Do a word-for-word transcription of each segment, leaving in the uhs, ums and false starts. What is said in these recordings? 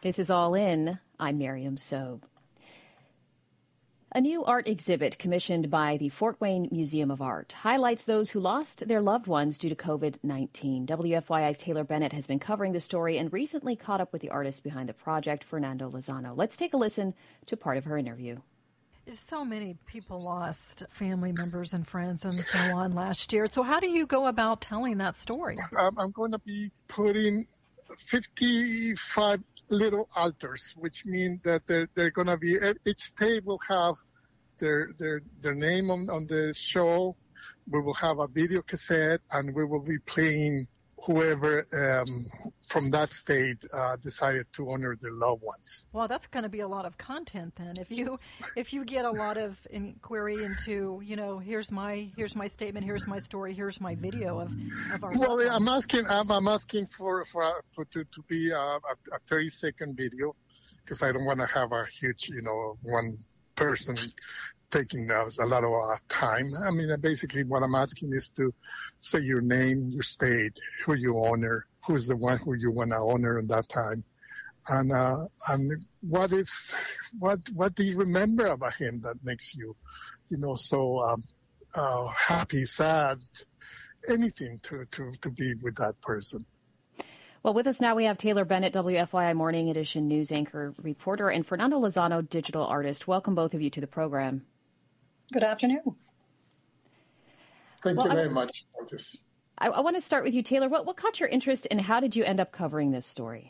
This is All In. I'm Miriam Sobe. A new art exhibit commissioned by the Fort Wayne Museum of Art highlights those who lost their loved ones due to COVID nineteen. W F Y I's Taylor Bennett has been covering the story and recently caught up with the artist behind the project, Fernando Lozano. Let's take a listen to part of her interview. So many people lost family members and friends and so on last year. So how do you go about telling that story? Um, I'm going to be putting fifty-five little altars, which means that they're, they're going to be, each day will have their their their name on, on the show. We will have a video cassette, and we will be playing whoever um, from that state uh, decided to honor their loved ones. Well, that's going to be a lot of content then. If you if you get a lot of inquiry into, you know, here's my here's my statement, here's my story, here's my video of, of our. Well, yeah, I'm asking I'm, I'm asking for for, for to to be a, a thirty second video, because I don't want to have a huge, you know, one person taking uh, a lot of uh, time. I mean, basically what I'm asking is to say your name, your state, who you honor, who's the one who you want to honor in that time, and uh, and what is what what do you remember about him that makes you, you know, so um, uh, happy, sad, anything to, to, to be with that person. Well, with us now, we have Taylor Bennett, W F Y I Morning Edition news anchor, reporter, and Fernando Lozano, digital artist. Welcome, both of you, to the program. Good afternoon. Thank well, you very I, much for this. I, I want to start with you, Taylor. What, what caught your interest, and how did you end up covering this story?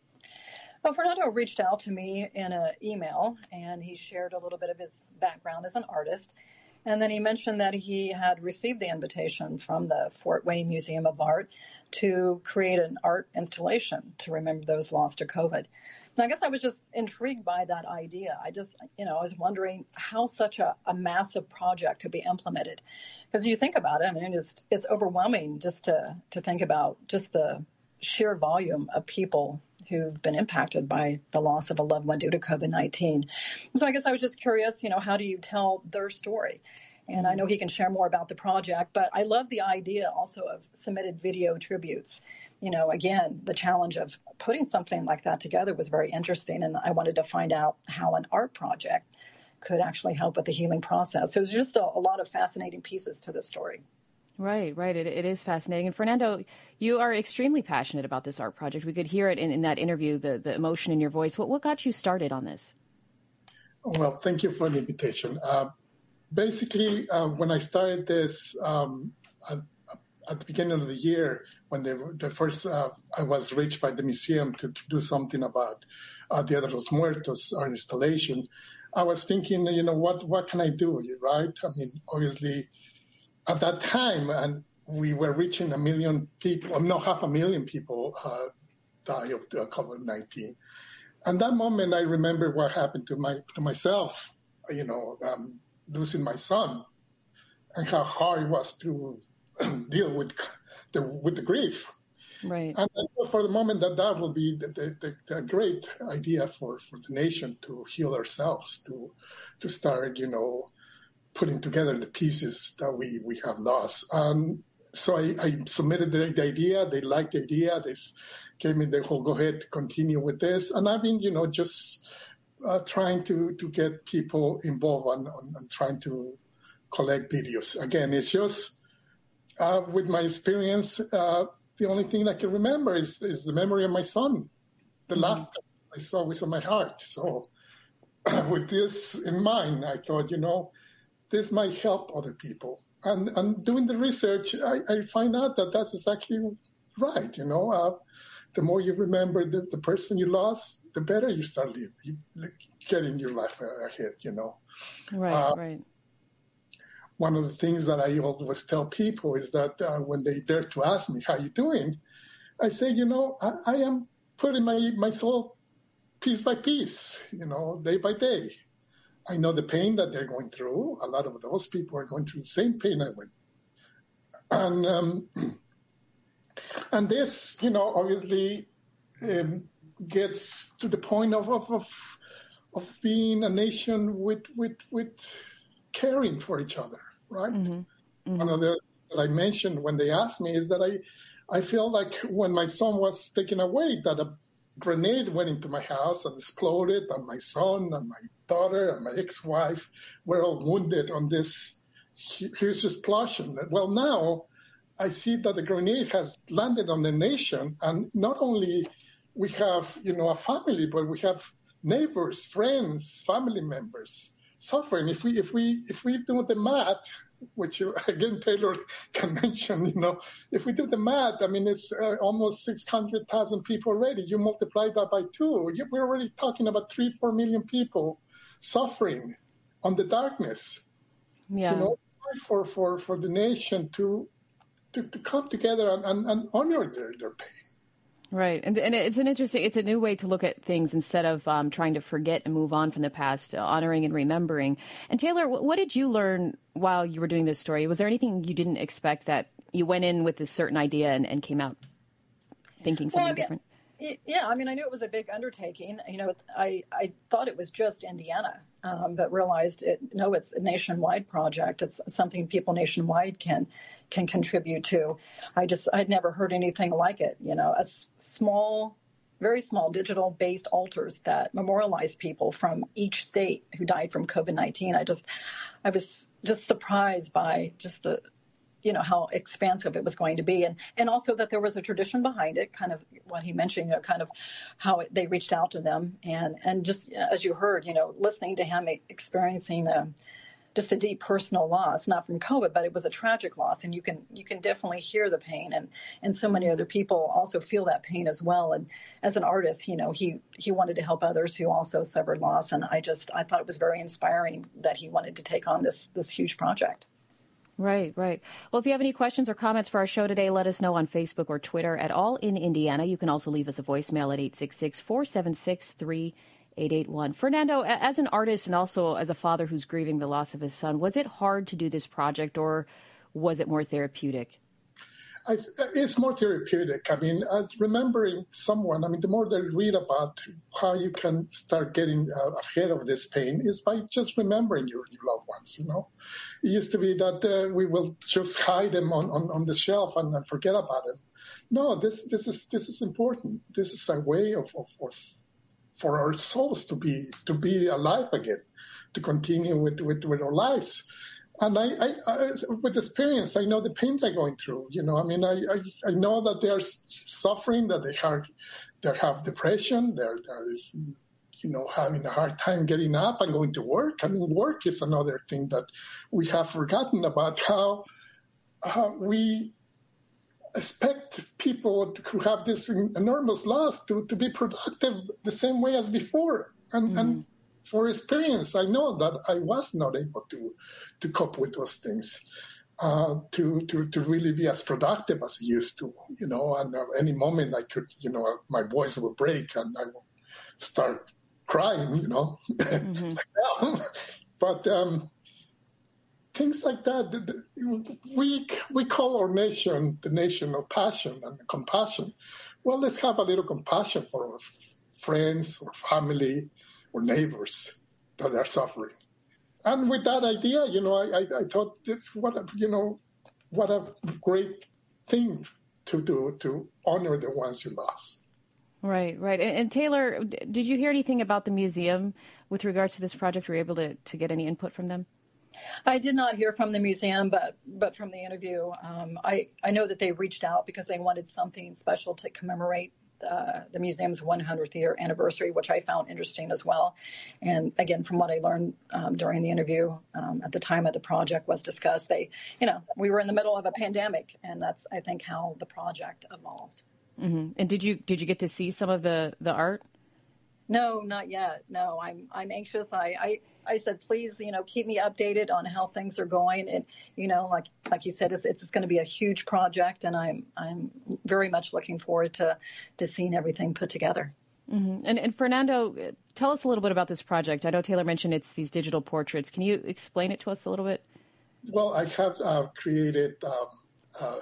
Well, Fernando reached out to me in an email, and he shared a little bit of his background as an artist. And then he mentioned that he had received the invitation from the Fort Wayne Museum of Art to create an art installation to remember those lost to COVID. And I guess I was just intrigued by that idea. I just, you know, I was wondering how such a, a massive project could be implemented. Because you think about it, I mean, it's, it's overwhelming just to, to think about just the sheer volume of people who've been impacted by the loss of a loved one due to COVID nineteen. So I guess I was just curious, you know, how do you tell their story? And I know he can share more about the project, but I love the idea also of submitted video tributes. You know, again, the challenge of putting something like that together was very interesting, and I wanted to find out how an art project could actually help with the healing process. So it was just a, a lot of fascinating pieces to this story. Right, right. It, it is fascinating. And Fernando, you are extremely passionate about this art project. We could hear it in, in that interview, the, the emotion in your voice. What, what got you started on this? Well, thank you for the invitation. Uh, basically, uh, when I started this um, at, at the beginning of the year, when they, the first uh, I was reached by the museum to, to do something about uh, Dia de los Muertos, our installation, I was thinking, you know, what, what can I do, right? I mean, obviously, at that time, and we were reaching a million people, no, half a million people uh, die of the COVID nineteen. And that moment, I remember what happened to my to myself, you know, um, losing my son, and how hard it was to deal with the with the grief. Right. And I thought for the moment that that would be the, the, the great idea for, for the nation to heal ourselves, to to start, you know, putting together the pieces that we, we have lost. Um, so I, I submitted the, the idea. They liked the idea. They gave me the whole go ahead to continue with this. And I've been, you know, just uh, trying to, to get people involved on, on, on trying to collect videos. Again, it's just uh, with my experience, uh, the only thing I can remember is, is the memory of my son. The mm-hmm. laughter I saw was in my heart. So with this in mind, I thought, you know, this might help other people. And, and doing the research, I, I find out that that's exactly right. You know, uh, the more you remember the, the person you lost, the better you start living, you, getting your life ahead, you know. Right, uh, right. One of the things that I always tell people is that uh, when they dare to ask me, how you doing? I say, you know, I, I am putting my, my soul piece by piece, you know, day by day. I know the pain that they're going through. A lot of those people are going through the same pain I went. And um, and this, you know, obviously um, gets to the point of of, of of being a nation with with with caring for each other, right? Mm-hmm. Mm-hmm. One of the that I mentioned when they asked me is that I I feel like when my son was taken away, that a grenade went into my house and exploded, and my son and my daughter and my ex-wife were all wounded on this huge explosion. Well, now I see that the grenade has landed on the nation, and not only we have, you know, a family, but we have neighbors, friends, family members suffering. If we if we if we do the math, which you, again Taylor can mention, you know, if we do the math, I mean, it's uh, almost six hundred thousand people already. You multiply that by two, you, we're already talking about three, four million people suffering on the darkness. Yeah. You know, for for for the nation to to, to come together and, and, and honor their, their pain. Right. And, and it's an interesting, it's a new way to look at things instead of um, trying to forget and move on from the past, uh, honoring and remembering. And Taylor, what, what did you learn while you were doing this story? Was there anything you didn't expect that you went in with this certain idea and, and came out thinking something well, I mean, different? Yeah, I mean, I knew it was a big undertaking. You know, I, I thought it was just Indiana, um, but realized it. No, it's a nationwide project. It's something people nationwide can can contribute to. I just I'd never heard anything like it. You know, a s- small, very small digital based altars that memorialize people from each state who died from COVID nineteen. I just I was just surprised by just the. you know, how expansive it was going to be. And, and also that there was a tradition behind it, kind of what he mentioned, you know, kind of how it, they reached out to them. And, and just as you heard, you know, listening to him experiencing a, just a deep personal loss, not from COVID, but it was a tragic loss. And you can you can definitely hear the pain. And, and so many other people also feel that pain as well. And as an artist, you know, he, he wanted to help others who also suffered loss. And I just, I thought it was very inspiring that he wanted to take on this this huge project. Right, right. Well, if you have any questions or comments for our show today, let us know on Facebook or Twitter at All in Indiana. You can also leave us a voicemail at eight six six, four seven six, three eight eight one. Fernando, as an artist and also as a father who's grieving the loss of his son, was it hard to do this project or was it more therapeutic? I, it's more therapeutic. I mean, uh, remembering someone, I mean, the more they read about how you can start getting uh, ahead of this pain is by just remembering your, your loved ones, you know. It used to be that uh, we will just hide them on, on, on the shelf and, and forget about them. No, this this is this is important. This is a way of, of, of for our souls to be to be alive again, to continue with, with, with our lives. And I, I, I, with experience, I know the pain they're going through. You know, I mean, I, I, I know that they're suffering, that they have, they have depression, they're, they're, you know, having a hard time getting up and going to work. I mean, work is another thing that we have forgotten about, how, how we expect people who have this enormous loss to, to be productive the same way as before. And, mm-hmm. and for experience, I know that I was not able to to cope with those things, uh, to, to to really be as productive as I used to, you know. And at any moment I could, you know, my voice will break and I will start crying, you know. Mm-hmm. like that. But um, things like that, the, the, we we call our nation the nation of passion and compassion. Well, let's have a little compassion for our friends or family or neighbors that are suffering. And with that idea, you know, I, I, I thought this what a, you know, what a great thing to do, to honor the ones you lost. Right, right. And, and Taylor, did you hear anything about the museum with regards to this project? Were you able to, to get any input from them? I did not hear from the museum, but but from the interview, um, I, I know that they reached out because they wanted something special to commemorate Uh, the museum's one hundredth year anniversary, which I found interesting as well. And again, from what I learned um, during the interview, um, at the time of the project was discussed, they, you know, we were in the middle of a pandemic, and that's, I think, how the project evolved. Mm-hmm. And did you did you get to see some of the, the art? No, not yet. No, I'm I'm anxious. I, I, I said, please, you know, keep me updated on how things are going. And, you know, like like you said, it's it's going to be a huge project, and I'm I'm very much looking forward to to seeing everything put together. Mm-hmm. And, and Fernando, tell us a little bit about this project. I know Taylor mentioned it's these digital portraits. Can you explain it to us a little bit? Well, I have uh, created um, uh,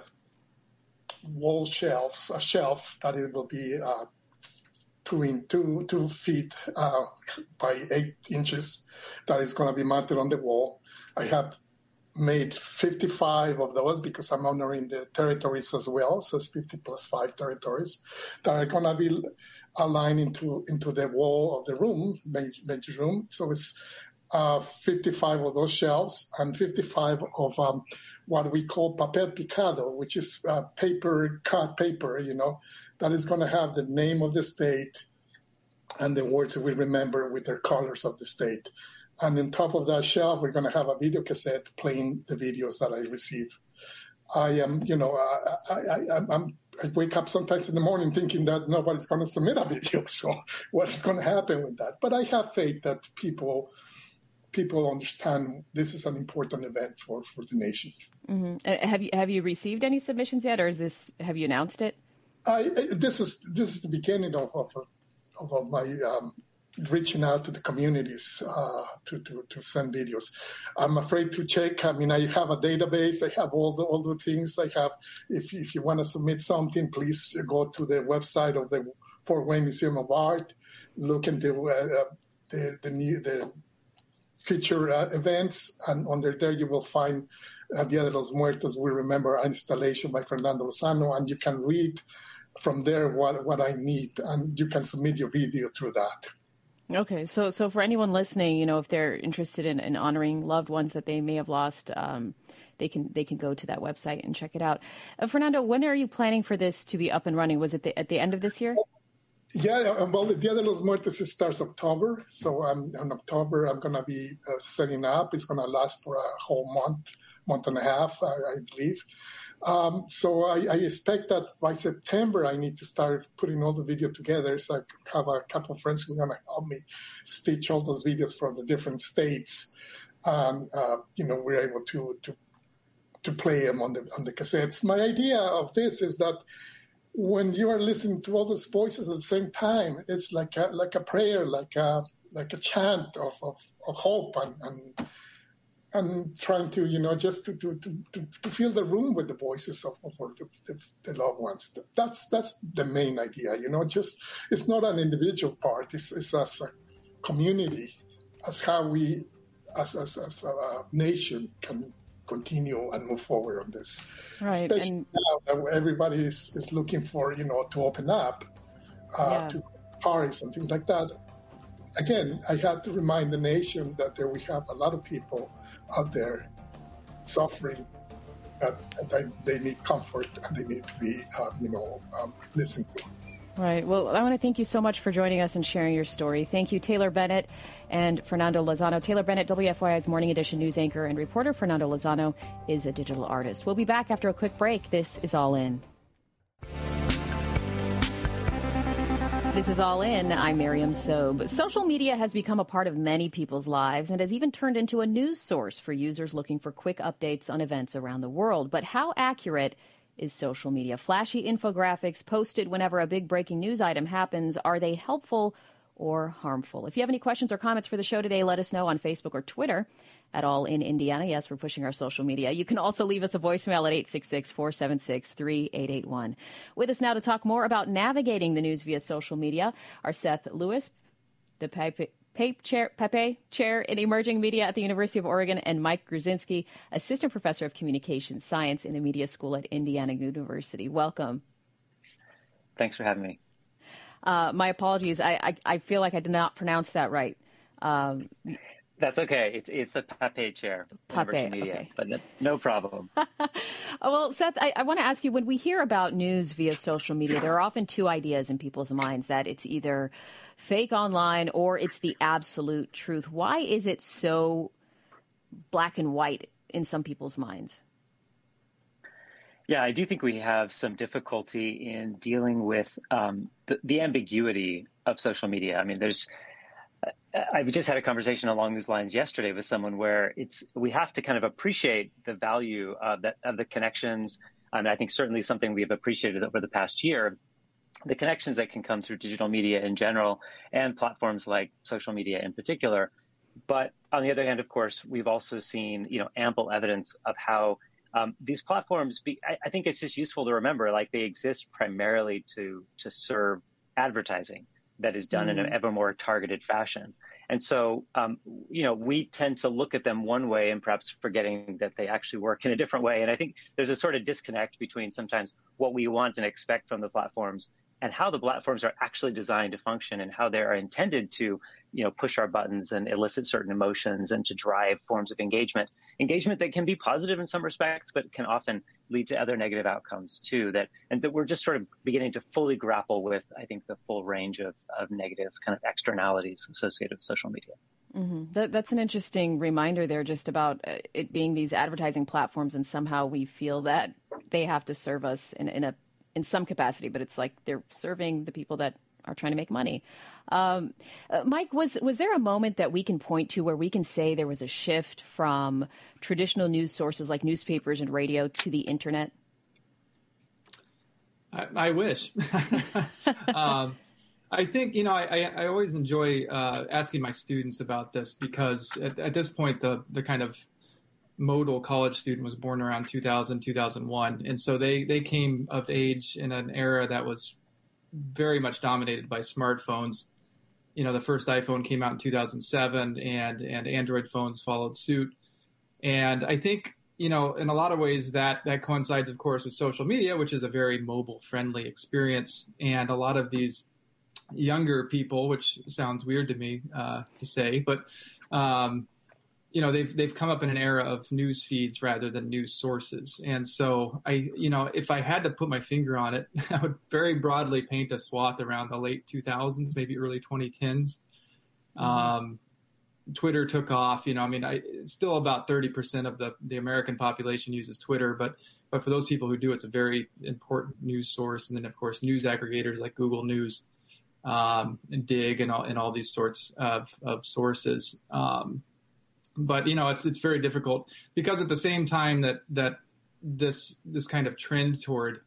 wall shelves, a shelf that it will be uh, two in two two feet uh, by eight inches that is going to be mounted on the wall. I have made fifty-five of those because I'm honoring the territories as well. So it's fifty plus five territories that are going to be aligned into, into the wall of the room, major room. So it's uh, fifty-five of those shelves and fifty-five of um, what we call papel picado, which is uh, paper, cut paper, you know, that is going to have the name of the state and the words that we remember with their colors of the state. And on top of that shelf, we're going to have a video cassette playing the videos that I receive. I am, you know, I, I, I, I'm, I wake up sometimes in the morning thinking that nobody's going to submit a video. So what's going to happen with that? But I have faith that people people understand this is an important event for, for the nation. Mm-hmm. Uh, have you have you received any submissions yet, or is this have you announced it? I, I, this is this is the beginning of of, of, of my. Um, reaching out to the communities uh, to, to, to send videos. I'm afraid to check. I mean, I have a database. I have all the all the things I have. If, if you want to submit something, please go to the website of the Fort Wayne Museum of Art. Look into uh, the the new the future uh, events, and under there you will find uh, Dia de los Muertos We Remember, an installation by Fernando Lozano, and you can read from there what, what I need, and you can submit your video through that. Okay, so so for anyone listening, you know, if they're interested in, in honoring loved ones that they may have lost, um, they can they can go to that website and check it out. Uh, Fernando, when are you planning for this to be up and running? Was it the, at the end of this year? Yeah, well, the Dia de los Muertos starts October, so um, in October I'm going to be uh, setting up. It's going to last for a whole month, month and a half, I, I believe. Um, so I, I expect that by September I need to start putting all the video together. So I have a couple of friends who are going to help me stitch all those videos from the different states. And, uh, you know, we're able to, to to play them on the on the cassettes. My idea of this is that when you are listening to all those voices at the same time, it's like a, like a prayer, like a like a chant of, of, of hope and, and and trying to, you know, just to, to, to, to fill the room with the voices of, of the, the, the loved ones. That's that's the main idea, you know, just it's not an individual part. It's, it's as a community, as how we, as, as, as a nation can continue and move forward on this. Right. Especially and- now that everybody is, is looking for, you know, to open up uh, yeah. to parties and things like that. Again, I have to remind the nation that there we have a lot of people out there suffering, that, that they need comfort and they need to be, uh, you know, um, listened to. Right. Well, I want to thank you so much for joining us and sharing your story. Thank you, Taylor Bennett and Fernando Lozano. Taylor Bennett, W F Y I's Morning Edition news anchor and reporter. Fernando Lozano is a digital artist. We'll be back after a quick break. This is All In. This is All In. I'm Miriam Sobe. Social media has become a part of many people's lives and has even turned into a news source for users looking for quick updates on events around the world. But how accurate is social media? Flashy infographics posted whenever a big breaking news item happens, are they helpful or harmful? If you have any questions or comments for the show today, let us know on Facebook or Twitter at All In Indiana. Yes, we're pushing our social media. You can also leave us a voicemail at eight six six, four seven six, three eight eight one. With us now to talk more about navigating the news via social media are Seth Lewis, the Pepe, Pepe, chair, Pepe Chair in Emerging Media at the University of Oregon, and Mike Gruzinski, Assistant Professor of Communication Science in the Media School at Indiana University. Welcome. Thanks for having me. Uh, my apologies. I, I, I feel like I did not pronounce that right. Um, That's okay. It's it's the Pepe Chair in Pepe, Emerging Media, okay. but no, no problem. Well, Seth, I, I want to ask you, when we hear about news via social media, there are often two ideas in people's minds, that it's either fake online or it's the absolute truth. Why is it so black and white in some people's minds? Yeah, I do think we have some difficulty in dealing with um, the, the ambiguity of social media. I mean, there's I just had a conversation along these lines yesterday with someone where it's we have to kind of appreciate the value of that of the connections. And I think certainly something we have appreciated over the past year, the connections that can come through digital media in general and platforms like social media in particular. But on the other hand, of course, we've also seen, you know, ample evidence of how um, these platforms be, I, I think it's just useful to remember, like they exist primarily to to serve advertising that is done mm. in an ever more targeted fashion. And so, um, you know, we tend to look at them one way and perhaps forgetting that they actually work in a different way. And I think there's a sort of disconnect between sometimes what we want and expect from the platforms and how the platforms are actually designed to function and how they are intended to, you know, push our buttons and elicit certain emotions and to drive forms of engagement, engagement that can be positive in some respects, but can often lead to other negative outcomes too. That and that we're just sort of beginning to fully grapple with, I think, the full range of, of negative kind of externalities associated with social media. Mm-hmm. That, that's an interesting reminder there, just about it being these advertising platforms, and somehow we feel that they have to serve us in, in a in some capacity, but it's like they're serving the people that are trying to make money. Um, uh, Mike, was was there a moment that we can point to where we can say there was a shift from traditional news sources like newspapers and radio to the internet? I, I wish. um, I think, you know, I, I always enjoy uh, asking my students about this, because at, at this point, the the kind of modal college student was born around two thousand, two thousand one. And so they, they came of age in an era that was very much dominated by smartphones. You know, the first iPhone came out in two thousand seven, and, and Android phones followed suit. And I think, you know, in a lot of ways that, that coincides, of course, with social media, which is a very mobile friendly experience. And a lot of these younger people, which sounds weird to me uh, to say, but, um, you know, they've they've come up in an era of news feeds rather than news sources. And so I, you know, if I had to put my finger on it, I would very broadly paint a swath around the late two thousands, maybe early twenty tens. Mm-hmm. Um, Twitter took off, you know, I mean, I, it's still about thirty percent of the, the American population uses Twitter, but, but for those people who do, it's a very important news source. And then, of course, news aggregators like Google News, um, and Dig and all, and all these sorts of, of sources. Um, But, you know, it's it's very difficult, because at the same time that that this this kind of trend toward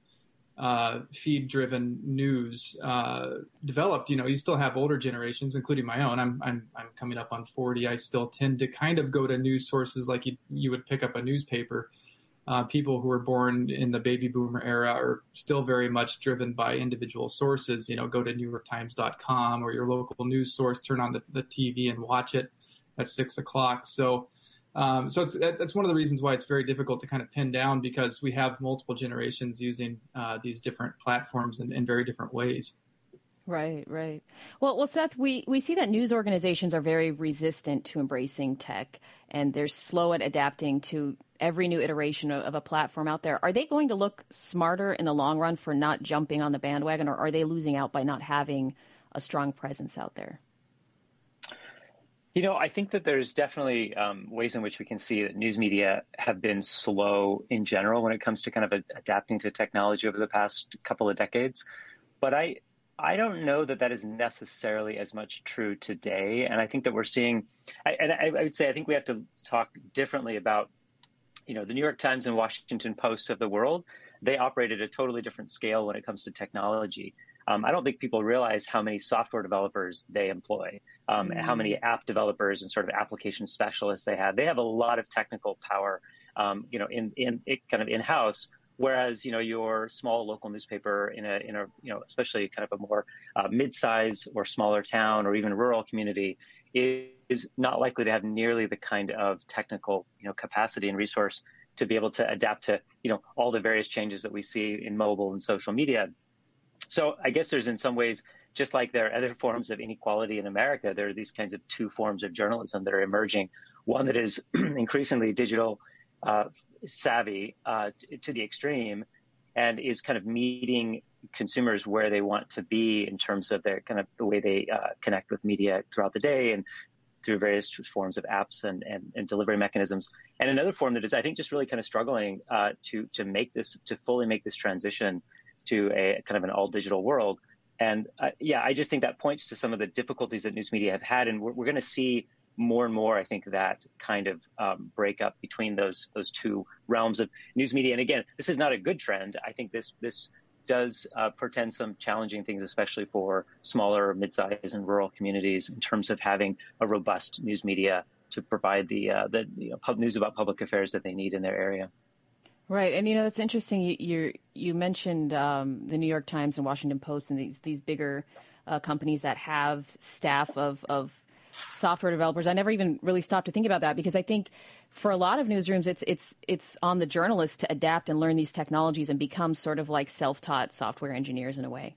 uh, feed-driven news uh, developed, you know, you still have older generations, including my own. I'm I'm I'm coming up on forty. I still tend to kind of go to news sources like you you would pick up a newspaper. Uh, people who were born in the baby boomer era are still very much driven by individual sources. You know, go to New York Times dot com or your local news source, turn on the, the T V and watch it at six o'clock. So, um, so it's, that's one of the reasons why it's very difficult to kind of pin down, because we have multiple generations using uh, these different platforms in, in very different ways. Right, right. Well, well, Seth, we, we see that news organizations are very resistant to embracing tech, and they're slow at adapting to every new iteration of, of a platform out there. Are they going to look smarter in the long run for not jumping on the bandwagon, or are they losing out by not having a strong presence out there? You know, I think that there's definitely um, ways in which we can see that news media have been slow in general when it comes to kind of a, adapting to technology over the past couple of decades. But I I don't know that that is necessarily as much true today. And I think that we're seeing, I, and I, I would say, I think we have to talk differently about, you know, the New York Times and Washington Post of the world. They operate at a totally different scale when it comes to technology. Um, I don't think people realize how many software developers they employ, um, mm-hmm. how many app developers and sort of application specialists they have. They have a lot of technical power, um, you know, in in it kind of in-house. Whereas, you know, your small local newspaper in a in a you know, especially kind of a more uh, mid-size or smaller town or even rural community is, is not likely to have nearly the kind of technical, you know, capacity and resource to be able to adapt to, you know, all the various changes that we see in mobile and social media. So I guess there's in some ways, just like there are other forms of inequality in America, there are these kinds of two forms of journalism that are emerging. One that is increasingly digital uh, savvy uh, t- to the extreme and is kind of meeting consumers where they want to be in terms of their kind of the way they uh, connect with media throughout the day and through various forms of apps and, and, and delivery mechanisms. And another form that is, I think, just really kind of struggling uh, to to make this, to fully make this transition to a kind of an all digital world. And uh, yeah, I just think that points to some of the difficulties that news media have had. And we're, we're going to see more and more, I think, that kind of um, breakup between those those two realms of news media. And again, this is not a good trend. I think this this does uh, portend some challenging things, especially for smaller, mid-sized and rural communities in terms of having a robust news media to provide the, uh, the you know, pub news about public affairs that they need in their area. Right. And, you know, that's interesting. You you, you mentioned um, the New York Times and Washington Post and these these bigger uh, companies that have staff of, of software developers. I never even really stopped to think about that, because I think for a lot of newsrooms, it's it's it's on the journalists to adapt and learn these technologies and become sort of like self-taught software engineers in a way.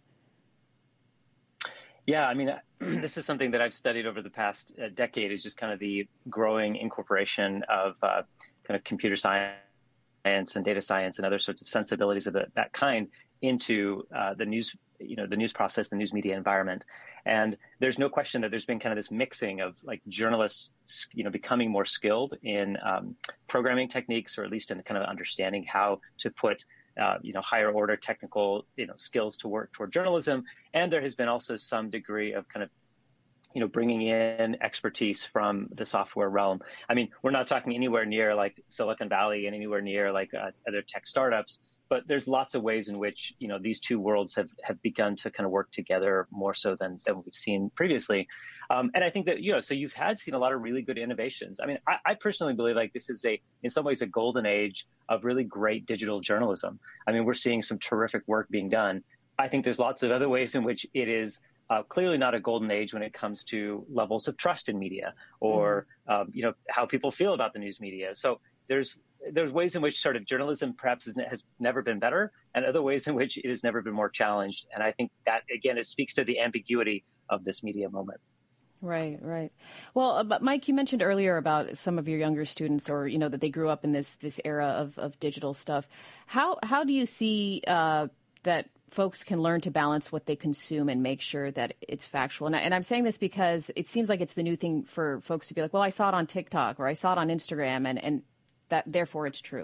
Yeah, I mean, this is something that I've studied over the past uh, decade, is just kind of the growing incorporation of uh, kind of computer science and data science and other sorts of sensibilities of the, that kind into uh, the news, you know, the news process, the news media environment. And there's no question that there's been kind of this mixing of like journalists, you know, becoming more skilled in um, programming techniques, or at least in kind of understanding how to put Uh, you know, higher order technical, you know, skills to work toward journalism. And there has been also some degree of kind of, you know, bringing in expertise from the software realm. I mean, we're not talking anywhere near like Silicon Valley and anywhere near like uh, other tech startups, but there's lots of ways in which, you know, these two worlds have, have begun to kind of work together more so than, than we've seen previously. Um, and I think that, you know, so you've had seen a lot of really good innovations. I mean, I, I personally believe like this is a, in some ways, a golden age of really great digital journalism. I mean, we're seeing some terrific work being done. I think there's lots of other ways in which it is uh, clearly not a golden age when it comes to levels of trust in media, or, mm-hmm. um, you know, how people feel about the news media. So there's, there's ways in which sort of journalism perhaps has, has never been better, and other ways in which it has never been more challenged. And I think that, again, it speaks to the ambiguity of this media moment. Right, right. Well, uh, but Mike, you mentioned earlier about some of your younger students, or, you know, that they grew up in this this era of, of digital stuff. How how do you see uh, that folks can learn to balance what they consume and make sure that it's factual? And, I, and I'm saying this because it seems like it's the new thing for folks to be like, well, I saw it on TikTok, or I saw it on Instagram, and, and that therefore it's true.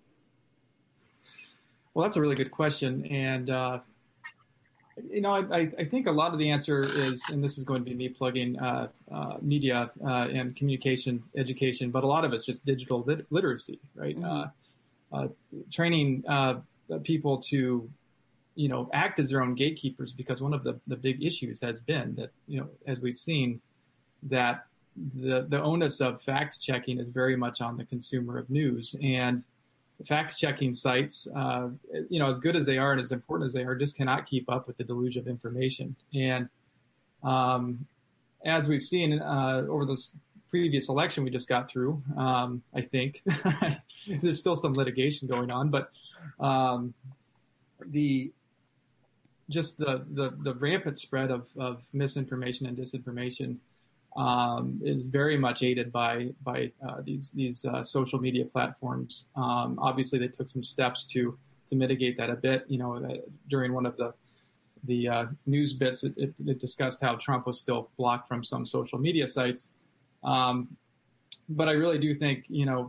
Well, that's a really good question. And, uh, you know, I, I think a lot of the answer is, and this is going to be me plugging uh, uh, media uh, and communication education, but a lot of it's just digital lit- literacy, right? Mm-hmm. Uh, uh, training uh, people to, you know, act as their own gatekeepers, because one of the, the big issues has been that, you know, as we've seen, that the, the onus of fact checking is very much on the consumer of news. And fact-checking sites, uh, you know, as good as they are and as important as they are, just cannot keep up with the deluge of information. And um, as we've seen uh, over this previous election we just got through, um, I think there's still some litigation going on, but um, the just the, the the rampant spread of, of misinformation and disinformation Um, is very much aided by by uh, these these uh, social media platforms. Um, obviously, they took some steps to to mitigate that a bit. You know, uh, during one of the the uh, news bits, it, it, it discussed how Trump was still blocked from some social media sites. Um, but I really do think, you know,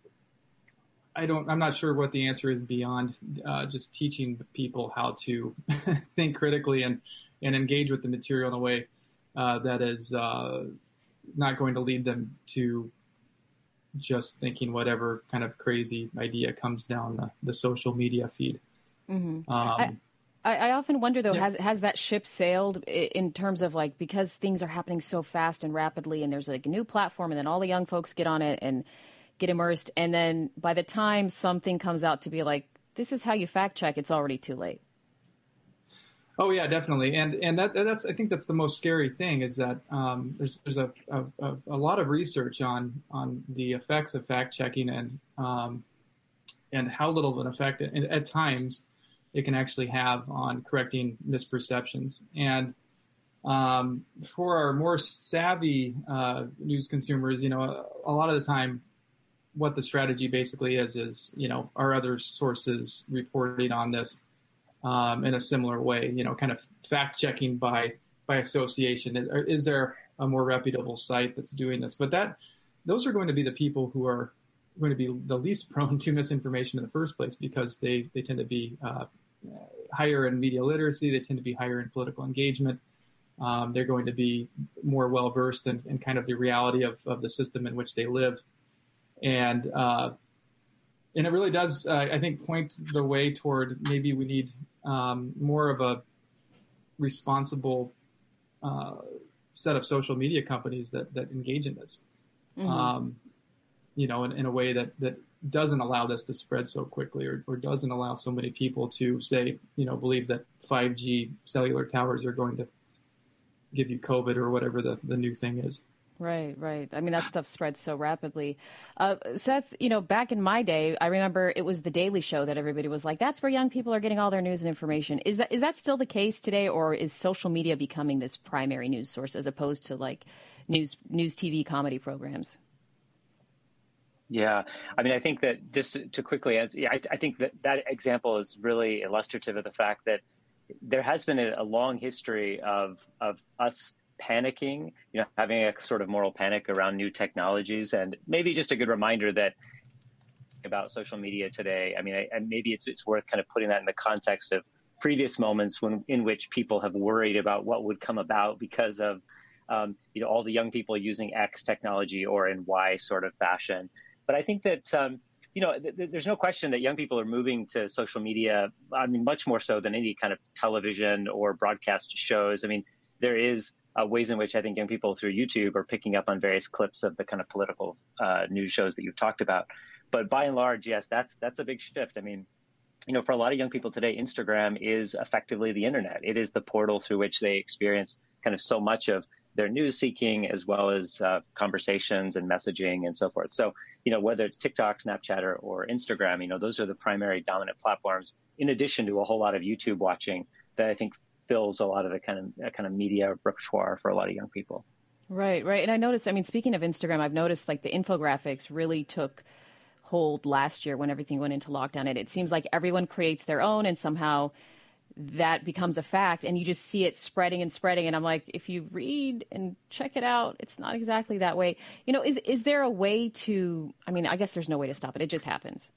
I don't. I'm not sure what the answer is beyond uh, just teaching people how to think critically and and engage with the material in a way Uh, that is uh, not going to lead them to just thinking whatever kind of crazy idea comes down the, the social media feed. Mm-hmm. Um, I, I often wonder, though, yeah. has has that ship sailed in terms of like, because things are happening so fast and rapidly, and there's like a new platform, and then all the young folks get on it and get immersed, and then by the time something comes out to be like, this is how you fact check, it's already too late. Oh yeah, definitely, and and that that's I think that's the most scary thing, is that um, there's there's a, a a lot of research on on the effects of fact checking and um, and how little of an effect at, at times it can actually have on correcting misperceptions. And um, for our more savvy uh, news consumers, you know, a, a lot of the time, what the strategy basically is is you know, are other sources reporting on this Um, in a similar way, you know, kind of fact checking by by association. Is, is there a more reputable site that's doing this? But that those are going to be the people who are going to be the least prone to misinformation in the first place, because they, they tend to be uh, higher in media literacy. They tend to be higher in political engagement. Um, they're going to be more well versed in, in kind of the reality of, of the system in which they live. And uh, And it really does, uh, I think, point the way toward maybe we need um, more of a responsible uh, set of social media companies that, that engage in this, mm-hmm. um, you know, in, in a way that, that doesn't allow this to spread so quickly, or, or doesn't allow so many people to say, you know, believe that five G cellular towers are going to give you COVID or whatever the, the new thing is. Right, right. I mean, that stuff spreads so rapidly. Uh, Seth, you know, back in my day, I remember it was The Daily Show that everybody was like, that's where young people are getting all their news and information. Is that is that still the case today, or is social media becoming this primary news source as opposed to like news, news T V comedy programs? Yeah, I mean, I think that just to, to quickly answer, yeah, I, I think that that example is really illustrative of the fact that there has been a, a long history of of us panicking, you know, having a sort of moral panic around new technologies, and maybe just a good reminder that about social media today. I mean, I, and maybe it's it's worth kind of putting that in the context of previous moments when in which people have worried about what would come about because of um, you know all the young people using X technology or in Y sort of fashion. But I think that um, you know th- th- there's no question that young people are moving to social media. I mean, much more so than any kind of television or broadcast shows. I mean, there is Uh, ways in which I think young people through YouTube are picking up on various clips of the kind of political uh, news shows that you've talked about. But by and large, yes, that's that's a big shift. I mean, you know, for a lot of young people today, Instagram is effectively the internet. It is the portal through which they experience kind of so much of their news seeking as well as uh, conversations and messaging and so forth. So, you know, whether it's TikTok, Snapchat, or, or Instagram, you know, those are the primary dominant platforms, in addition to a whole lot of YouTube watching that I think fills a lot of the kind of kind of media repertoire for a lot of young people. Right, right. And I noticed, I mean, speaking of Instagram, I've noticed like the infographics really took hold last year when everything went into lockdown. And it seems like everyone creates their own and somehow that becomes a fact. And you just see it spreading and spreading. And I'm like, if you read and check it out, it's not exactly that way. You know, is is there a way to, I mean, I guess there's no way to stop it. It just happens.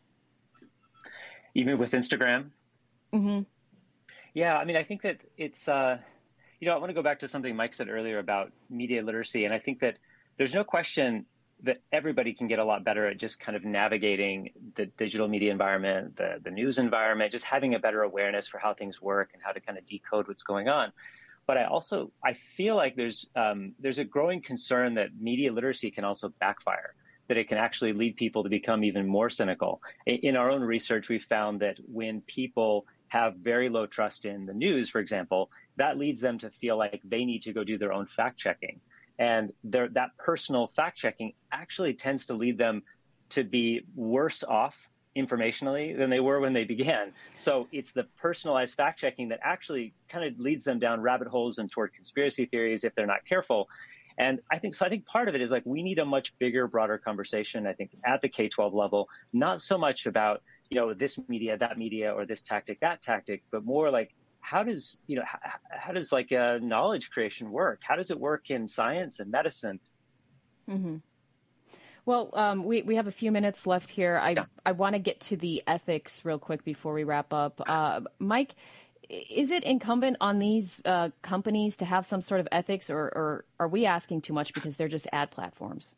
Even with Instagram? Mm-hmm. Yeah, I mean, I think that it's, uh, you know, I want to go back to something Mike said earlier about media literacy. And I think that there's no question that everybody can get a lot better at just kind of navigating the digital media environment, the, the news environment, just having a better awareness for how things work and how to kind of decode what's going on. But I also, I feel like there's um, there's a growing concern that media literacy can also backfire, that it can actually lead people to become even more cynical. In our own research, we found that when people have very low trust in the news, for example, that leads them to feel like they need to go do their own fact checking. And that personal fact checking actually tends to lead them to be worse off informationally than they were when they began. So it's the personalized fact checking that actually kind of leads them down rabbit holes and toward conspiracy theories if they're not careful. And I think so. I think part of it is like we need a much bigger, broader conversation, I think, at the K twelve level, not so much about, you know, this media, that media, or this tactic, that tactic, but more like how does, you know, how, how does like uh, knowledge creation work? How does it work in science and medicine? Mm-hmm. Well, um, we, we have a few minutes left here. I, Yeah. I want to get to the ethics real quick before we wrap up. Uh, Mike, is it incumbent on these uh, companies to have some sort of ethics, or, or are we asking too much because they're just ad platforms?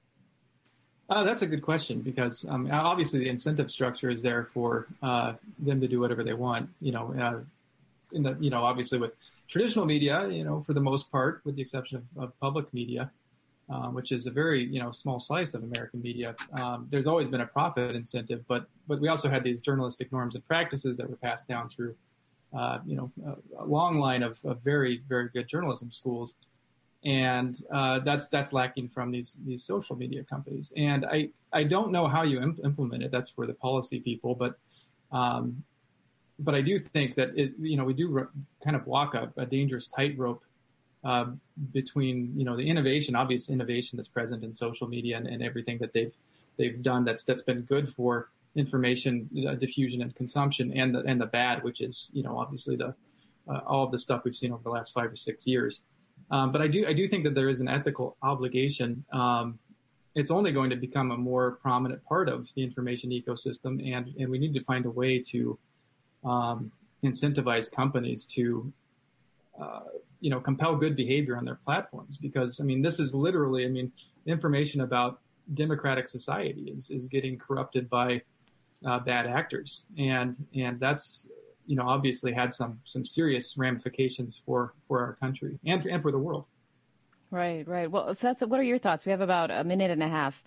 Uh, that's a good question because um, obviously the incentive structure is there for uh, them to do whatever they want. You know, uh, in the you know obviously with traditional media, you know, for the most part, with the exception of, of public media, uh, which is a very you know small slice of American media, um, there's always been a profit incentive. But but we also had these journalistic norms and practices that were passed down through uh, you know a, a long line of, of very very good journalism schools. And uh, that's that's lacking from these these social media companies. And I, I don't know how you imp- implement it. That's for the policy people. But um, but I do think that it you know we do re- kind of walk a, a dangerous tightrope uh, between you know the innovation, obvious innovation that's present in social media and, and everything that they've they've done that's that's been good for information uh, diffusion and consumption, and the and the bad, which is you know obviously the uh, all of the stuff we've seen over the last five or six years. Um, but I do I do think that there is an ethical obligation. Um, it's only going to become a more prominent part of the information ecosystem, and, and we need to find a way to um, incentivize companies to, uh, you know, compel good behavior on their platforms. Because, I mean, this is literally, I mean, information about democratic society is, is getting corrupted by uh, bad actors. And and that's... you know, obviously had some some serious ramifications for, for our country and and for the world. Right, right. Well, Seth, what are your thoughts? We have about a minute and a half.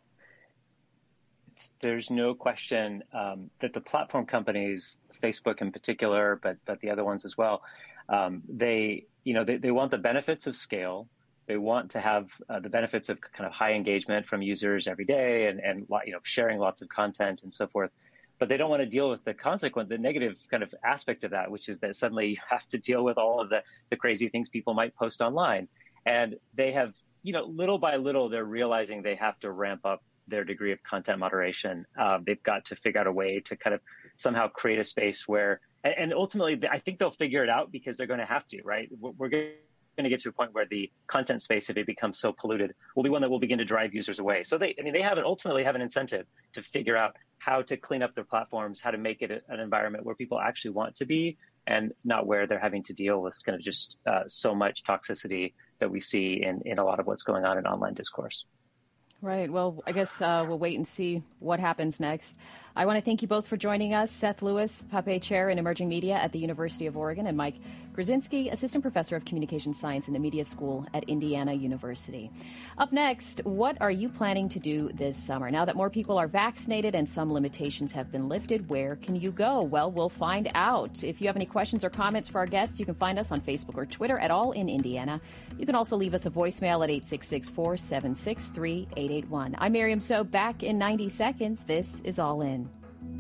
It's, there's no question um, that the platform companies, Facebook in particular, but but the other ones as well, um, they you know they, they want the benefits of scale. They want to have uh, the benefits of kind of high engagement from users every day and, and you know, sharing lots of content and so forth. But they don't want to deal with the consequence, the negative kind of aspect of that, which is that suddenly you have to deal with all of the, the crazy things people might post online. And they have, you know, little by little, they're realizing they have to ramp up their degree of content moderation. Um, they've got to figure out a way to kind of somehow create a space where, and, and ultimately, I think they'll figure it out because they're going to have to, right? We're, we're going to get to a point where the content space, if it becomes so polluted, will be one that will begin to drive users away. So they, I mean, they have an, ultimately have an incentive to figure out how to clean up their platforms, how to make it a, an environment where people actually want to be, and not where they're having to deal with kind of just uh, so much toxicity that we see in, in a lot of what's going on in online discourse. Right. Well, I guess uh, we'll wait and see what happens next. I want to thank you both for joining us. Seth Lewis, Pape Chair in Emerging Media at the University of Oregon, and Mike Grudzinski, Assistant Professor of Communication Science in the Media School at Indiana University. Up next, what are you planning to do this summer? Now that more people are vaccinated and some limitations have been lifted, where can you go? Well, we'll find out. If you have any questions or comments for our guests, you can find us on Facebook or Twitter at All in Indiana. You can also leave us a voicemail at eight six six, four seven six, three eight eight one. I'm Miriam So. Back in ninety seconds. This is All In.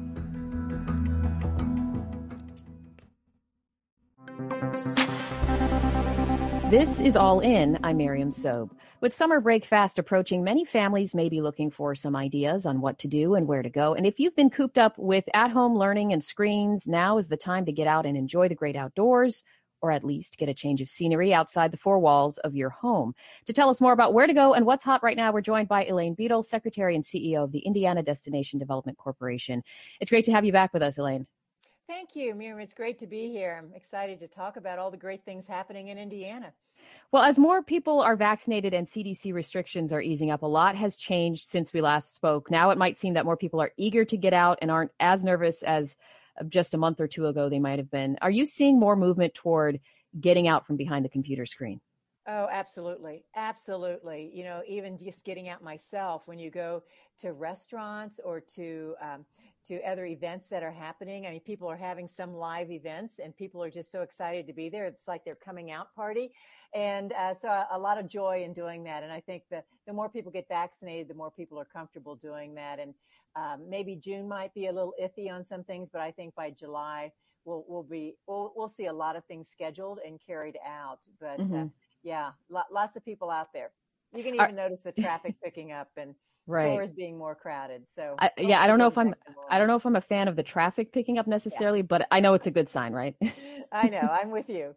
This is All In. I'm Miriam Sobe. With summer break fast approaching, many families may be looking for some ideas on what to do and where to go. And if you've been cooped up with at-home learning and screens, now is the time to get out and enjoy the great outdoors, or at least get a change of scenery outside the four walls of your home. To tell us more about where to go and what's hot right now, we're joined by Elaine Beadle, Secretary and C E O of the Indiana Destination Development Corporation. It's great to have you back with us, Elaine. Thank you, Miriam. It's great to be here. I'm excited to talk about all the great things happening in Indiana. Well, as more people are vaccinated and C D C restrictions are easing up, a lot has changed since we last spoke. Now it might seem that more people are eager to get out and aren't as nervous as just a month or two ago they might have been. Are you seeing more movement toward getting out from behind the computer screen? Oh, absolutely. Absolutely. You know, even just getting out myself, when you go to restaurants or to um, to other events that are happening. I mean, people are having some live events and people are just so excited to be there. It's like their coming out party. And uh, so a, a lot of joy in doing that. And I think that the more people get vaccinated, the more people are comfortable doing that. And um, maybe June might be a little iffy on some things, but I think by July we'll, we'll be, we'll, we'll see a lot of things scheduled and carried out. But mm-hmm. uh, yeah, lo- lots of people out there. You can even Are, notice the traffic picking up and right. stores being more crowded. So I, yeah, I don't know if I'm I don't know if I'm a fan of the traffic picking up necessarily, yeah. but I know it's a good sign, right? I know, I'm with you.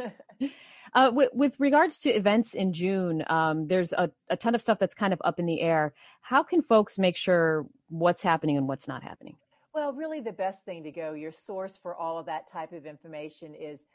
uh, with, with regards to events in June, um, there's a, a ton of stuff that's kind of up in the air. How can folks make sure what's happening and what's not happening? Well, really the best thing to go, your source for all of that type of information is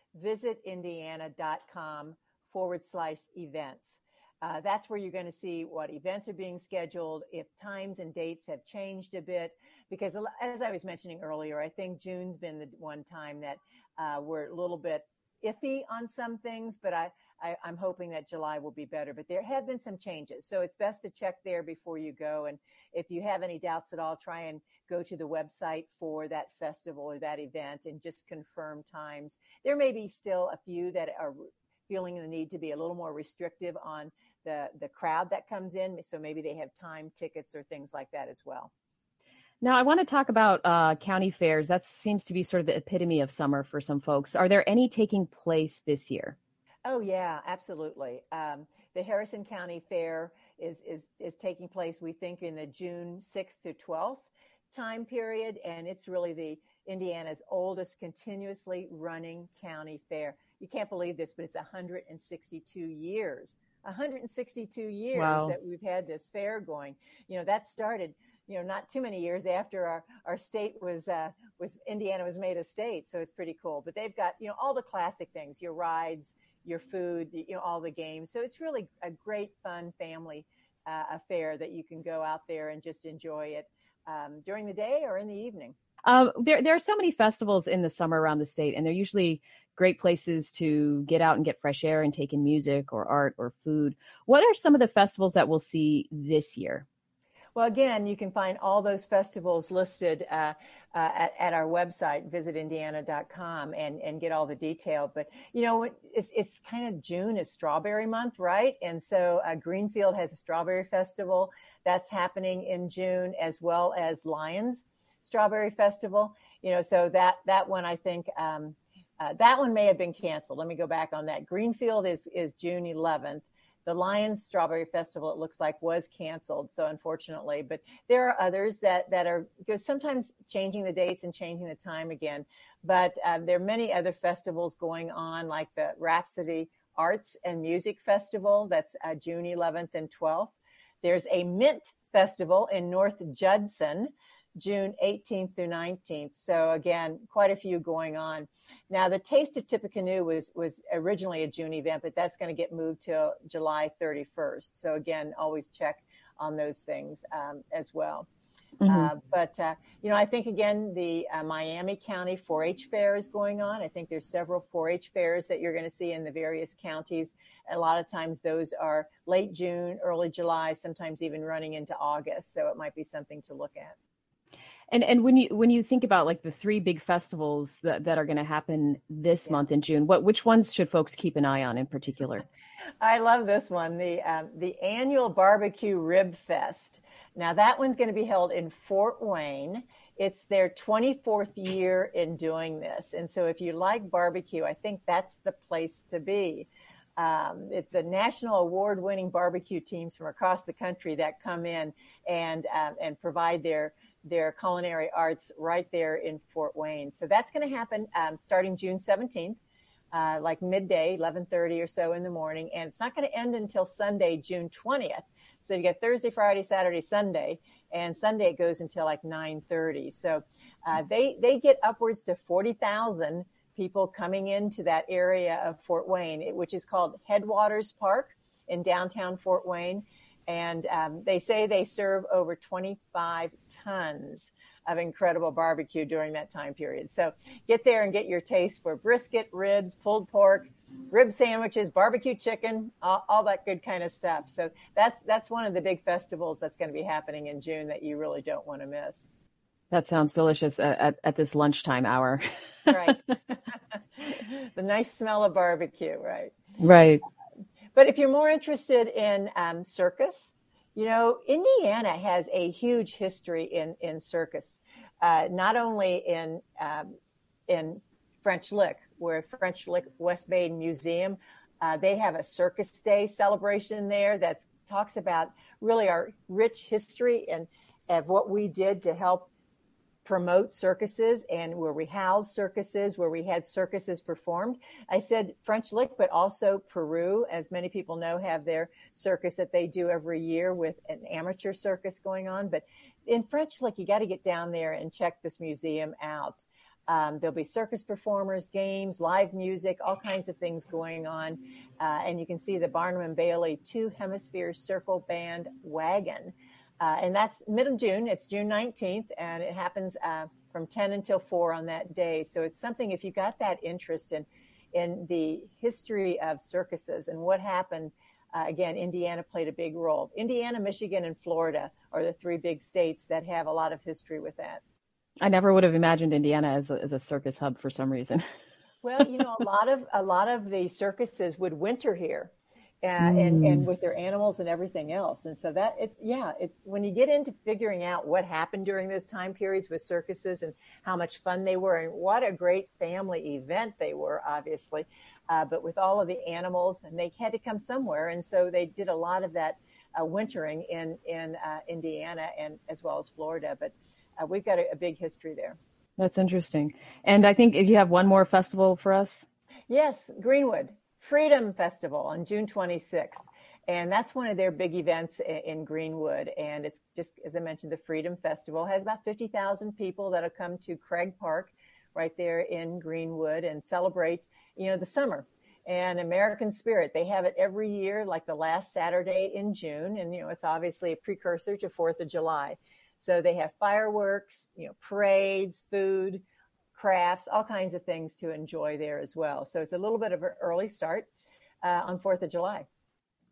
visitindiana.com forward slash events. Uh, that's where you're going to see what events are being scheduled, if times and dates have changed a bit, because as I was mentioning earlier, I think June's been the one time that uh, we're a little bit iffy on some things, but I, I, I'm hoping that July will be better. But there have been some changes, so it's best to check there before you go. And if you have any doubts at all, try and go to the website for that festival or that event and just confirm times. There may be still a few that are feeling the need to be a little more restrictive on the, the crowd that comes in. So maybe they have time tickets or things like that as well. Now, I want to talk about uh, county fairs. That seems to be sort of the epitome of summer for some folks. Are there any taking place this year? Oh, yeah, absolutely. Um, the Harrison County Fair is, is, is taking place, we think, in the June sixth to twelfth time period. And it's really the Indiana's oldest continuously running county fair. You can't believe this, but it's one hundred sixty-two years, one hundred sixty-two years wow. that we've had this fair going. You know, that started, you know, not too many years after our, our state was, uh, was Indiana was made a state. So it's pretty cool, but they've got, you know, all the classic things, your rides, your food, you know, all the games. So it's really a great, fun family uh, affair that you can go out there and just enjoy it um, during the day or in the evening. Um, there, there are so many festivals in the summer around the state, and they're usually great places to get out and get fresh air and take in music or art or food. What are some of the festivals that we'll see this year? Well, again, you can find all those festivals listed uh, uh, at, at our website, visit indiana dot com, and, and get all the detail. But, you know, it's, it's kind of June is strawberry month, right? And so uh, Greenfield has a strawberry festival that's happening in June, as well as Lions Strawberry Festival. You know, so that, that one, I think, um, uh, that one may have been canceled. Let me go back on that. Greenfield is, is June eleventh. The Lions Strawberry Festival, it looks like, was canceled, so unfortunately. But there are others that, that are sometimes changing the dates and changing the time again. But uh, there are many other festivals going on, like the Rhapsody Arts and Music Festival. That's uh, June eleventh and twelfth. There's a Mint Festival in North Judson, June eighteenth through nineteenth. So again, quite a few going on. Now, the Taste of Tippecanoe was, was originally a June event, but that's going to get moved to July thirty-first. So again, always check on those things um, as well. Mm-hmm. Uh, but, uh, you know, I think, again, the uh, Miami County four H Fair is going on. I think there's several four H fairs that you're going to see in the various counties. A lot of times those are late June, early July, sometimes even running into August. So it might be something to look at. And and when you when you think about like the three big festivals that, that are going to happen this yeah. month in June, what which ones should folks keep an eye on in particular? I love this one, the um, the annual Barbecue Rib Fest. Now that one's going to be held in Fort Wayne. It's their twenty-fourth year in doing this, and so if you like barbecue, I think that's the place to be. Um, it's a national award-winning barbecue teams from across the country that come in and um, and provide their their culinary arts right there in Fort Wayne. So that's going to happen um, starting June seventeenth, uh, like midday, eleven thirty or so in the morning. And it's not going to end until Sunday, June twentieth. So you get Thursday, Friday, Saturday, Sunday, and Sunday it goes until like nine thirty. So uh, they, they get upwards to forty thousand people coming into that area of Fort Wayne, which is called Headwaters Park in downtown Fort Wayne. And um, they say they serve over twenty-five tons of incredible barbecue during that time period. So get there and get your taste for brisket, ribs, pulled pork, rib sandwiches, barbecue chicken, all, all that good kind of stuff. So that's that's one of the big festivals that's going to be happening in June that you really don't want to miss. That sounds delicious at, at, at this lunchtime hour. Right. The nice smell of barbecue, right? Right. But if you're more interested in um, circus, you know, Indiana has a huge history in, in circus, uh, not only in um, in French Lick, where French Lick West Baden Museum, uh, they have a Circus Day celebration there that talks about really our rich history and of what we did to help promote circuses and where we housed circuses, where we had circuses performed. I said French Lick, but also Peru, as many people know, have their circus that they do every year with an amateur circus going on. But in French Lick, you got to get down there and check this museum out. Um, there'll be circus performers, games, live music, all kinds of things going on. Uh, and you can see the Barnum and Bailey Two Hemispheres Circle Band Wagon. Uh, and that's mid of June. It's June nineteenth, and it happens uh, from ten until four on that day. So it's something, if you got that interest in, in the history of circuses and what happened, uh, again, Indiana played a big role. Indiana, Michigan, and Florida are the three big states that have a lot of history with that. I never would have imagined Indiana as a, as a circus hub for some reason. Well, you know, a lot of a lot of the circuses would winter here. Uh, and, and with their animals and everything else. And so that, it, yeah, it, when you get into figuring out what happened during those time periods with circuses and how much fun they were and what a great family event they were, obviously, uh, but with all of the animals, and they had to come somewhere. And so they did a lot of that uh, wintering in, in uh, Indiana and as well as Florida. But uh, we've got a, a big history there. That's interesting. And I think you have one more festival for us. Yes, Greenwood Freedom Festival on June twenty-sixth. And that's one of their big events in Greenwood. And it's just, as I mentioned, the Freedom Festival has about fifty thousand people that'll come to Craig Park right there in Greenwood and celebrate, you know, the summer and American spirit. They have it every year, like the last Saturday in June. And, you know, it's obviously a precursor to fourth of July. So they have fireworks, you know, parades, food, crafts, all kinds of things to enjoy there as well. So it's a little bit of an early start uh, on fourth of July.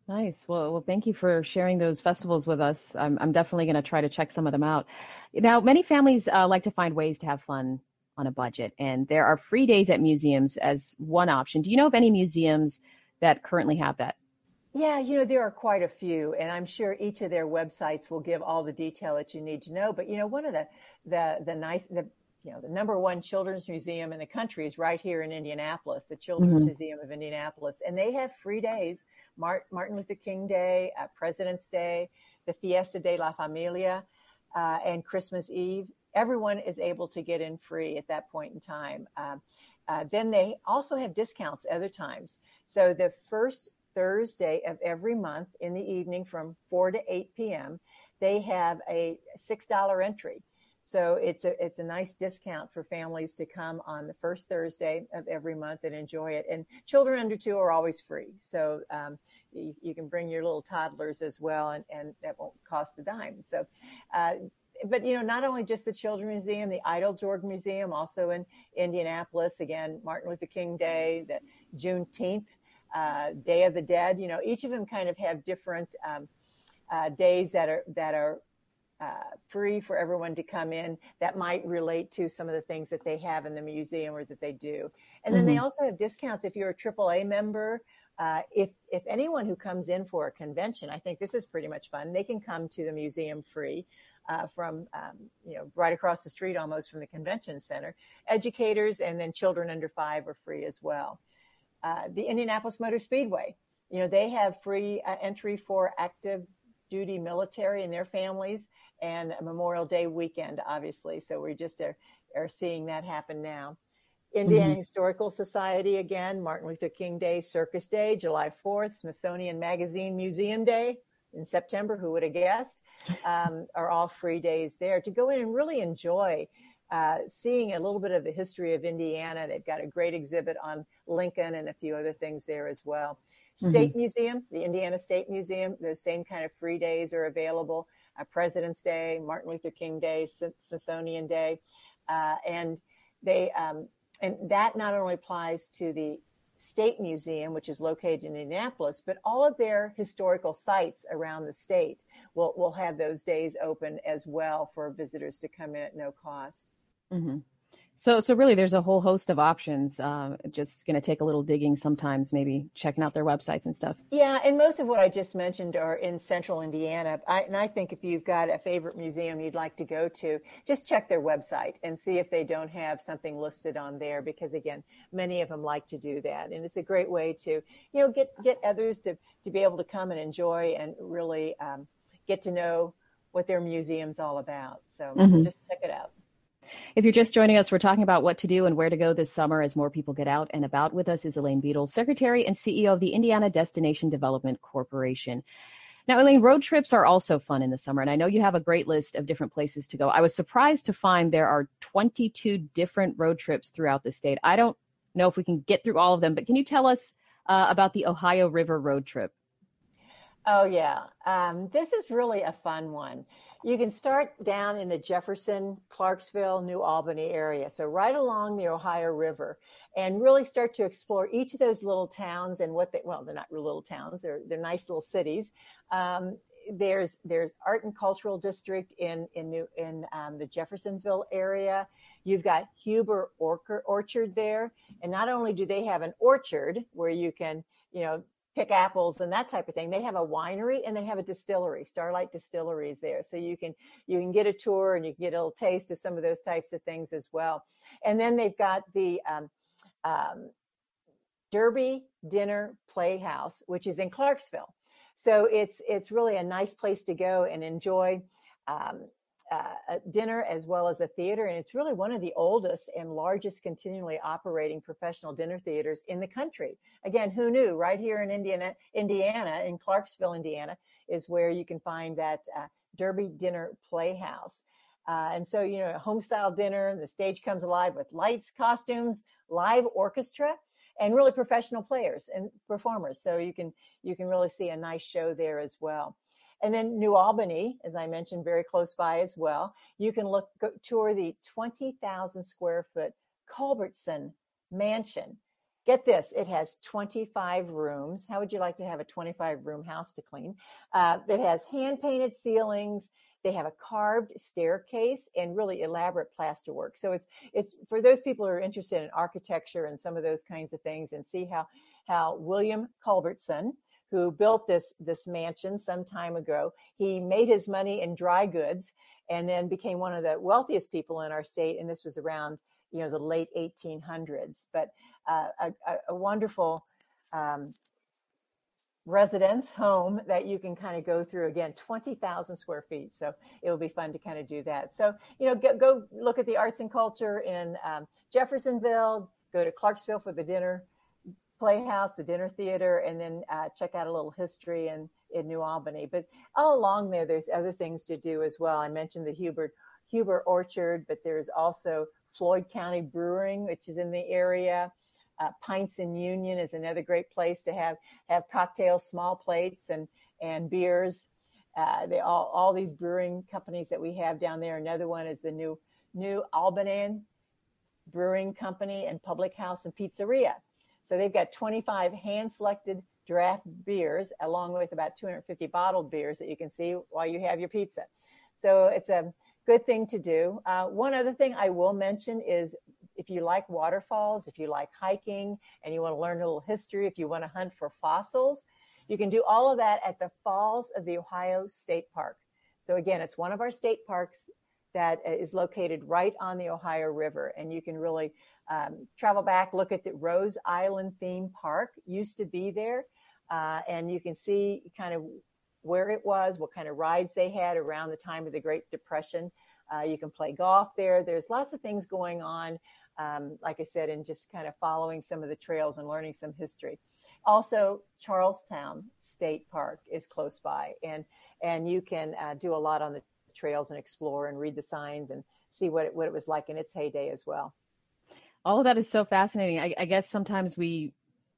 Nice. Well, well, thank you for sharing those festivals with us. I'm, I'm definitely going to try to check some of them out. Now, many families uh, like to find ways to have fun on a budget, and there are free days at museums as one option. Do you know of any museums that currently have that? Yeah, you know, there are quite a few, and I'm sure each of their websites will give all the detail that you need to know. But, you know, one of the, the, the nice, the, you know, the number one children's museum in the country is right here in Indianapolis, the Children's Mm-hmm. Museum of Indianapolis. And they have free days, Martin Luther King Day, uh, President's Day, the Fiesta de la Familia, uh, and Christmas Eve. Everyone is able to get in free at that point in time. Um, uh, then they also have discounts other times. So the first Thursday of every month in the evening from four to eight p.m., they have a six dollars entry. So it's a it's a nice discount for families to come on the first Thursday of every month and enjoy it. And children under two are always free. So um, you, you can bring your little toddlers as well, and, and that won't cost a dime. So, uh, but, you know, not only just the Children's Museum, the Idle Jordan Museum, also in Indianapolis, again, Martin Luther King Day, the Juneteenth, uh, Day of the Dead, you know, each of them kind of have different um, uh, days that are that are Uh, free for everyone to come in that might relate to some of the things that they have in the museum or that they do. And then Mm-hmm. they also have discounts if you're a triple A member. Uh, if if anyone who comes in for a convention, I think this is pretty much fun. They can come to the museum free uh, from, um, you know, right across the street almost from the convention center. Educators and then children under five are free as well. Uh, the Indianapolis Motor Speedway, you know, they have free uh, entry for active duty military and their families, and a Memorial Day weekend, obviously. So we just are, are seeing that happen now. Indiana mm-hmm. Historical Society, again, Martin Luther King Day, Circus Day, July fourth, Smithsonian Magazine Museum Day in September, who would have guessed, um, are all free days there to go in and really enjoy uh, seeing a little bit of the history of Indiana. They've got a great exhibit on Lincoln and a few other things there as well. State mm-hmm. Museum, the Indiana State Museum, those same kind of free days are available. Uh, President's Day, Martin Luther King Day, Smithsonian Day, uh, and they um, and that not only applies to the State Museum, which is located in Indianapolis, but all of their historical sites around the state will will have those days open as well for visitors to come in at no cost. Mm-hmm. So, so really, there's a whole host of options. Uh, just going to take a little digging sometimes, maybe checking out their websites and stuff. Yeah, and most of what I just mentioned are in central Indiana. I, and I think if you've got a favorite museum you'd like to go to, just check their website and see if they don't have something listed on there. Because again, many of them like to do that, and it's a great way to, you know, get get others to to be able to come and enjoy and really um, get to know what their museum's all about. So mm-hmm. just check it out. If you're just joining us, we're talking about what to do and where to go this summer as more people get out and about. With us is Elaine Beadle, Secretary and C E O of the Indiana Destination Development Corporation. Now, Elaine, road trips are also fun in the summer, and I know you have a great list of different places to go. I was surprised to find there are twenty-two different road trips throughout the state. I don't know if we can get through all of them, but can you tell us uh, about the Ohio River road trip? Oh, yeah. Um, this is really a fun one. You can start down in the Jefferson, Clarksville, New Albany area. So right along the Ohio River, and really start to explore each of those little towns and what they, well, they're not little towns. They're, they're nice little cities. Um, there's, there's Art and Cultural District in, in New, in um, the Jeffersonville area. You've got Huber Orchard there. And not only do they have an orchard where you can, you know, pick apples and that type of thing. They have a winery and they have a distillery. Starlight Distillery is there. So you can, you can get a tour and you can get a little taste of some of those types of things as well. And then they've got the um, um, Derby Dinner Playhouse, which is in Clarksville. So it's, it's really a nice place to go and enjoy um, uh, a dinner as well as a theater. And it's really one of the oldest and largest continually operating professional dinner theaters in the country. Again, who knew? Right here in Indiana, Indiana, in Clarksville, Indiana, is where you can find that uh, Derby Dinner Playhouse. Uh, and so, you know, a home-style dinner, the stage comes alive with lights, costumes, live orchestra, and really professional players and performers. So you can you can really see a nice show there as well. And then New Albany, as I mentioned, very close by as well. You can look go, tour the twenty thousand square foot Culbertson Mansion. get this, it has twenty-five rooms. How would you like to have a twenty-five room house to clean? Uh, it has hand painted ceilings. They have a carved staircase and really elaborate plasterwork. So it's it's for those people who are interested in architecture and some of those kinds of things, and see how how William Culbertson, who built this this mansion some time ago, he made his money in dry goods and then became one of the wealthiest people in our state. And this was around, you know, the late eighteen hundreds. But uh, a, a wonderful um, residence home that you can kind of go through. Again, twenty thousand square feet. So it will be fun to kind of do that. So, you know, go, go look at the arts and culture in um, Jeffersonville, go to Clarksville for the dinner playhouse, the dinner theater, and then uh, check out a little history in, in New Albany. But all along there, there's other things to do as well. I mentioned the Huber, Huber Orchard, but there's also Floyd County Brewing, which is in the area. Uh, Pints and Union is another great place to have have cocktails, small plates, and and beers. Uh, they all all these brewing companies that we have down there. Another one is the new New Albany Brewing Company and Public House and Pizzeria. So they've got twenty-five hand-selected draft beers, along with about two hundred fifty bottled beers that you can see while you have your pizza. So it's a good thing to do. Uh, one other thing I will mention is, if you like waterfalls, if you like hiking, and you want to learn a little history, if you want to hunt for fossils, you can do all of that at the Falls of the Ohio State Park. So again, it's one of our state parks that is located right on the Ohio River. And you can really um, travel back, look at the Rose Island theme park, used to be there. Uh, and you can see kind of where it was, what kind of rides they had around the time of the Great Depression. Uh, you can play golf there. There's lots of things going on, um, like I said, and just kind of following some of the trails and learning some history. Also, Charlestown State Park is close by, and and you can uh, do a lot on the trails and explore and read the signs and see what it, what it was like in its heyday as well. All of that is so fascinating. I, I guess sometimes we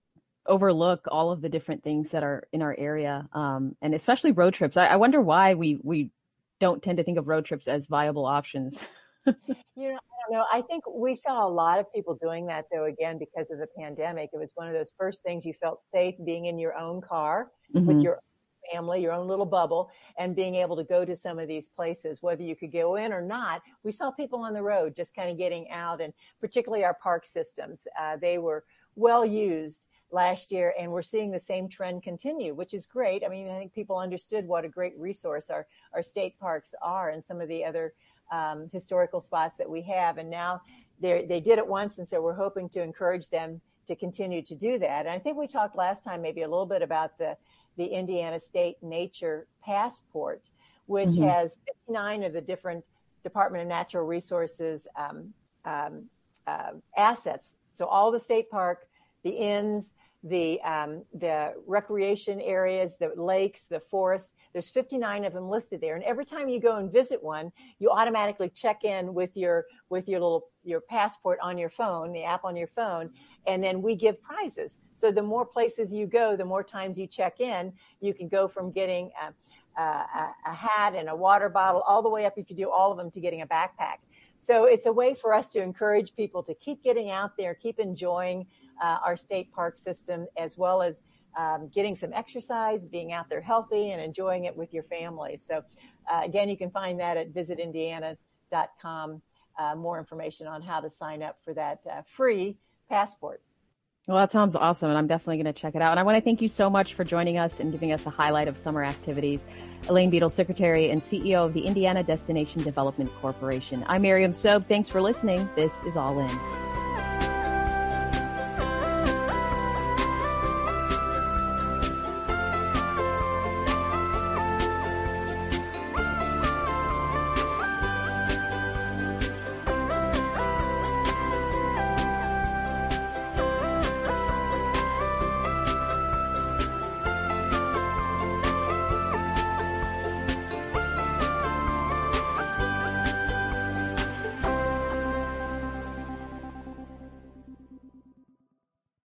overlook all of the different things that are in our area, um, and especially road trips. I, I wonder why we we don't tend to think of road trips as viable options. You know, I don't know. I think we saw a lot of people doing that, though, again, because of the pandemic. It was one of those first things you felt safe being in your own car mm-hmm. with your family, your own little bubble, and being able to go to some of these places, whether you could go in or not. We saw people on the road just kind of getting out, and particularly our park systems. Uh, they were well used last year, and we're seeing the same trend continue, which is great. I mean, I think people understood what a great resource our, our state parks are and some of the other um, historical spots that we have. And now they they did it once, and so we're hoping to encourage them to continue to do that. And I think we talked last time maybe a little bit about the, the Indiana State Nature Passport, which mm-hmm. has fifty-nine of the different Department of Natural Resources um, um, uh, assets. So all the state park, the inns, the um, the recreation areas, the lakes, the forests. There's fifty-nine of them listed there. And every time you go and visit one, you automatically check in with your with your little your passport on your phone, the app on your phone, and then we give prizes. So the more places you go, the more times you check in. You can go from getting a, a, a hat and a water bottle all the way up, if you do all of them, to getting a backpack. So it's a way for us to encourage people to keep getting out there, keep enjoying uh, our state park system, as well as um, getting some exercise, being out there healthy, and enjoying it with your family. So uh, again, you can find that at visit indiana dot com, uh, more information on how to sign up for that uh, free passport. Well, that sounds awesome, and I'm definitely going to check it out. And I want to thank you so much for joining us and giving us a highlight of summer activities. Elaine Beadle, Secretary and C E O of the Indiana Destination Development Corporation. I'm Miriam Sobe. Thanks for listening. This is All In.